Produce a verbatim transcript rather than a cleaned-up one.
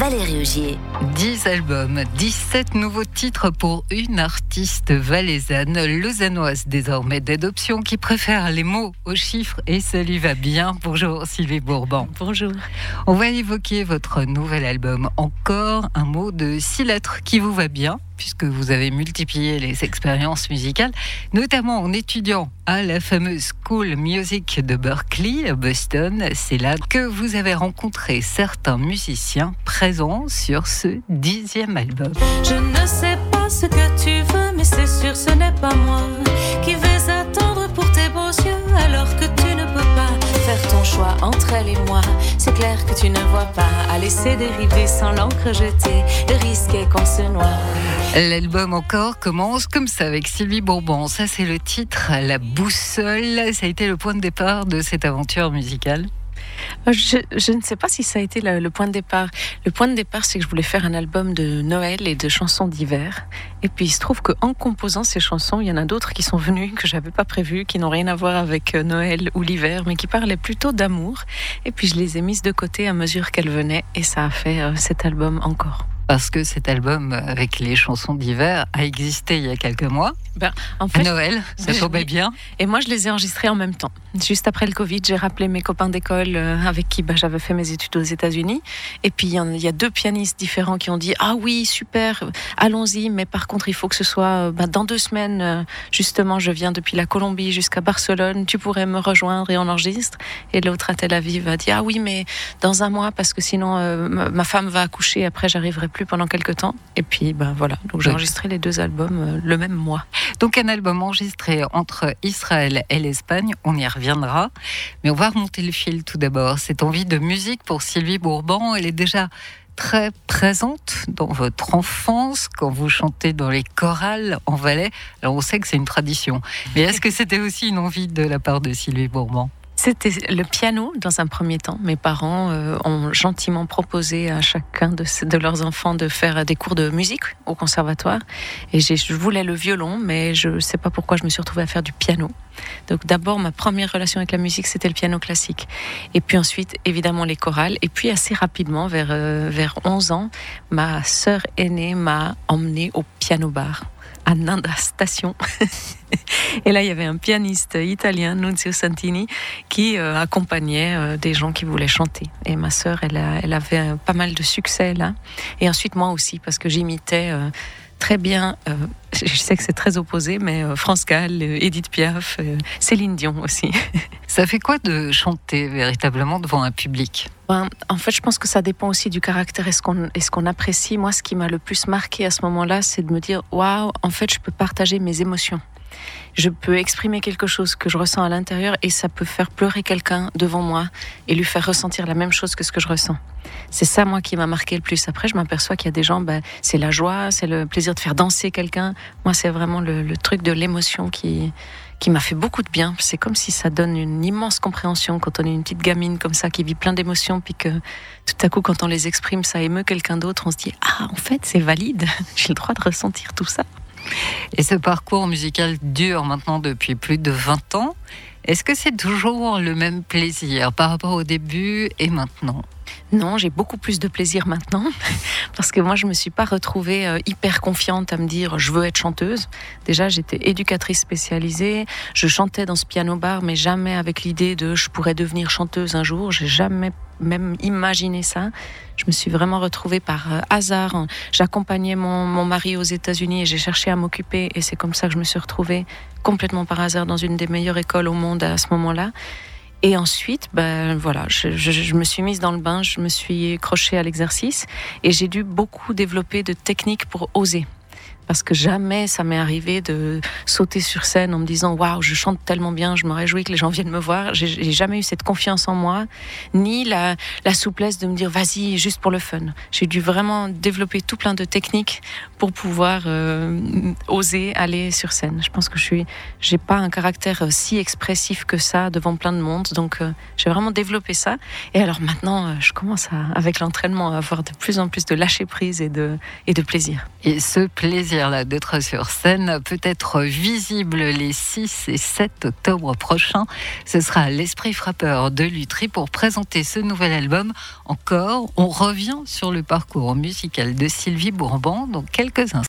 Valérie Augier. dix albums, dix-sept nouveaux titres pour une artiste valaisanne, lausannoise désormais d'adoption, qui préfère les mots aux chiffres, et ça lui va bien. Bonjour Sylvie Bourban. Bonjour. On va évoquer votre nouvel album. Encore un mot de six lettres qui vous va bien, puisque vous avez multiplié les expériences musicales, notamment en étudiant à la fameuse School Music de Berkeley, à Boston. C'est là que vous avez rencontré certains musiciens présents sur ce dixième album. Je ne sais pas ce que tu veux, mais c'est sûr ce n'est pas moi qui vais attendre pour tes beaux yeux, alors que tu ne peux pas faire ton choix entre elle et moi. C'est clair que tu ne vois pas à laisser dériver sans l'encre jetée, le risque est qu'on se noie. L'album encore commence comme ça avec Sylvie Bourban. Ça, c'est le titre, La Boussole. Ça a été le point de départ de cette aventure musicale. Je, je ne sais pas si ça a été le, le point de départ. Le point de départ, c'est que je voulais faire un album de Noël et de chansons d'hiver. Et puis il se trouve qu'en composant ces chansons, il y en a d'autres qui sont venues, que je n'avais pas prévues, qui n'ont rien à voir avec Noël ou l'hiver, mais qui parlaient plutôt d'amour. Et puis je les ai mises de côté à mesure qu'elles venaient, et ça a fait euh, cet album encore. Parce que cet album avec les chansons d'hiver a existé il y a quelques mois. Ben, en fait, à Noël, ça ben, tombait oui. bien. Et moi, je les ai enregistrés en même temps. Juste après le Covid, j'ai rappelé mes copains d'école avec qui ben, j'avais fait mes études aux États-Unis. Et puis, il y, en, il y a deux pianistes différents qui ont dit « Ah oui, super, allons-y, mais par contre, il faut que ce soit ben, dans deux semaines. Justement, je viens depuis la Colombie jusqu'à Barcelone. Tu pourrais me rejoindre et on enregistre. » Et l'autre à Tel Aviv a dit « Ah oui, mais dans un mois, parce que sinon, euh, ma femme va accoucher. Après, j'arriverai plus pendant quelques temps. » Et puis, ben voilà. Donc, j'ai enregistré les deux albums euh, le même mois. Donc, un album enregistré entre Israël et l'Espagne. On y reviendra. Mais on va remonter le fil tout d'abord. Cette envie de musique pour Sylvie Bourban, elle est déjà très présente dans votre enfance, quand vous chantez dans les chorales en Valais. Alors, on sait que c'est une tradition. Mais est-ce que c'était aussi une envie de la part de Sylvie Bourban ? C'était le piano dans un premier temps. Mes parents euh, ont gentiment proposé à chacun de, de leurs enfants de faire des cours de musique au conservatoire. Et j'ai, je voulais le violon, mais je ne sais pas pourquoi je me suis retrouvée à faire du piano. Donc d'abord, ma première relation avec la musique, c'était le piano classique. Et puis ensuite, évidemment, les chorales. Et puis assez rapidement, vers, euh, vers onze ans, ma sœur aînée m'a emmenée au piano-bar à Nanda Station. Et là, il y avait un pianiste italien, Nunzio Santini, qui euh, accompagnait euh, des gens qui voulaient chanter. Et ma sœur, elle, a, elle avait euh, pas mal de succès là. Et ensuite, moi aussi, parce que j'imitais euh, très bien, euh, je sais que c'est très opposé, mais euh, France Gall, euh, Édith Piaf, euh, Céline Dion aussi. Ça fait quoi de chanter véritablement devant un public ? Ben, en fait, je pense que ça dépend aussi du caractère et ce qu'on, et ce qu'on apprécie. Moi, ce qui m'a le plus marqué à ce moment-là, c'est de me dire « Waouh, en fait, je peux partager mes émotions. Je peux exprimer quelque chose que je ressens à l'intérieur et ça peut faire pleurer quelqu'un devant moi et lui faire ressentir la même chose que ce que je ressens. » C'est ça, moi, qui m'a marqué le plus. Après, je m'aperçois qu'il y a des gens, ben, c'est la joie, c'est le plaisir de faire danser quelqu'un. Moi, c'est vraiment le, le truc de l'émotion qui... qui m'a fait beaucoup de bien. C'est comme si ça donne une immense compréhension quand on est une petite gamine comme ça, qui vit plein d'émotions, puis que tout à coup, quand on les exprime, ça émeut quelqu'un d'autre, on se dit « Ah, en fait, c'est valide, j'ai le droit de ressentir tout ça. » Et ce parcours musical dure maintenant depuis plus de vingt ans. Est-ce que c'est toujours le même plaisir par rapport au début et maintenant ? Non, j'ai beaucoup plus de plaisir maintenant parce que moi, je me suis pas retrouvée euh, hyper confiante à me dire je veux être chanteuse. Déjà, j'étais éducatrice spécialisée, je chantais dans ce piano-bar, mais jamais avec l'idée de je pourrais devenir chanteuse un jour. J'ai jamais même imaginé ça. Je me suis vraiment retrouvée par euh, hasard. J'accompagnais mon, mon mari aux États-Unis et j'ai cherché à m'occuper et c'est comme ça que je me suis retrouvée complètement par hasard dans une des meilleures écoles au monde à ce moment-là. Et ensuite, ben voilà, je, je, je me suis mise dans le bain, je me suis accrochée à l'exercice et j'ai dû beaucoup développer de techniques pour oser. Parce que jamais ça m'est arrivé de sauter sur scène en me disant « Waouh, je chante tellement bien, je me réjouis que les gens viennent me voir. » J'ai, j'ai jamais eu cette confiance en moi, ni la, la souplesse de me dire « Vas-y, juste pour le fun. » J'ai dû vraiment développer tout plein de techniques pour pouvoir euh, oser aller sur scène. Je pense que je suis, j'ai pas un caractère si expressif que ça devant plein de monde, donc euh, j'ai vraiment développé ça. Et alors maintenant, euh, je commence à, avec l'entraînement à avoir de plus en plus de lâcher prise et de, et de plaisir. Et ce plaisir plaisir là, d'être sur scène, peut-être visible les six et sept octobre prochains. Ce sera à l'Esprit Frappeur de Lutry pour présenter ce nouvel album. Encore, on revient sur le parcours musical de Sylvie Bourbon dans quelques instants.